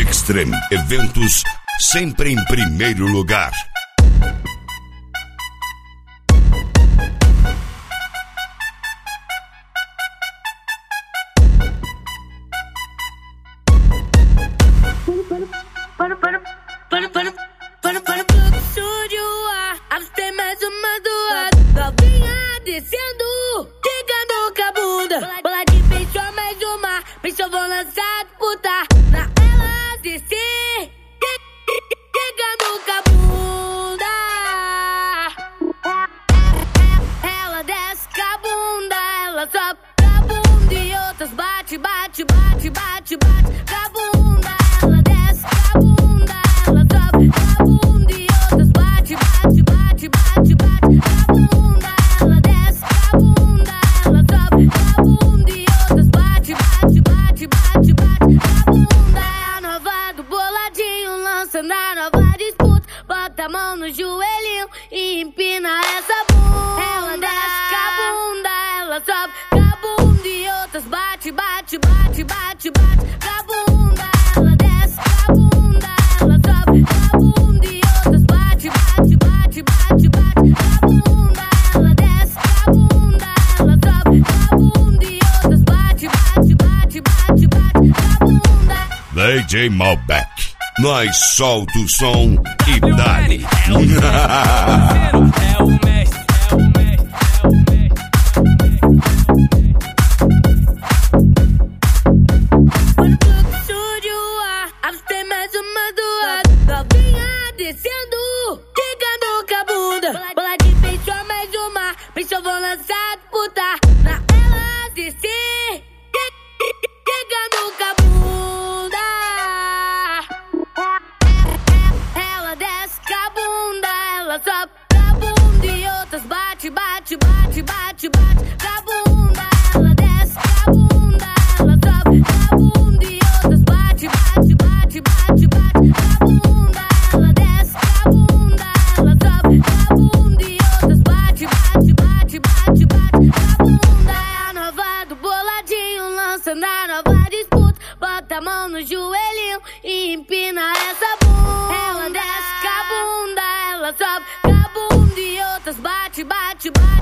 Extreme Eventos, sempre em primeiro lugar. Tem mais uma doa, novinha descendo, chegando com a bunda. Bola de peixe, mais uma, peixe eu vou lançar disputa. Na ela descer, chegando com a bunda. Ela desce com a bunda, ela sobe com a bunda e outras bate, bate, bate, bate, bate com a bunda. Ela desce com a bunda, ela sobe com a bunda e outras bate, bate, bate, bate, bate com a bunda. Ela desce com a bunda, ela sobe com a bunda e outras bate, bate, bate, bate, bate com a bunda. É a nova do boladinho, lança na nova disputa. Bota a mão no joelhinho e empina essa bunda. Ela desce com a bunda, ela sobe com a bunda e outras bate, bate, bate, bate, bate com a bunda. Ela desce com a bunda, ela sobe com a bunda e outras bate, bate, bate, bate, bate com a bunda. Ela desce com a bunda, ela sobe com a bunda e outras bate, bate, bate, bate, bate com a bunda. DJ Malbec, nós solta o som e dá-lhe. É o mestre, é o mestre, é o mestre. Tem mais uma doa, novinha descendo, chegando com a bunda. Bola de peixe, mais uma, peixe eu vou lançar disputa. Na ela descer, chegando com a bunda. Ela desce com a bunda, ela sobe com a bunda e outras bate, bate, bate, bate, bate com a bunda. Ela desce com a bunda, ela sobe com a bunda e outras bate, bate, bate, bate, bate com a bunda. Ela desce com a bunda, ela sobe com a bunda e outras bate, bate, bate, bate, bate com a bunda. É a nova do boladinho, lança na nova disputa. Bota a mão no joelhinho e empina essa bunda. Ela desce com a bunda, ela sobe com a bunda e outras bate, bate, bate.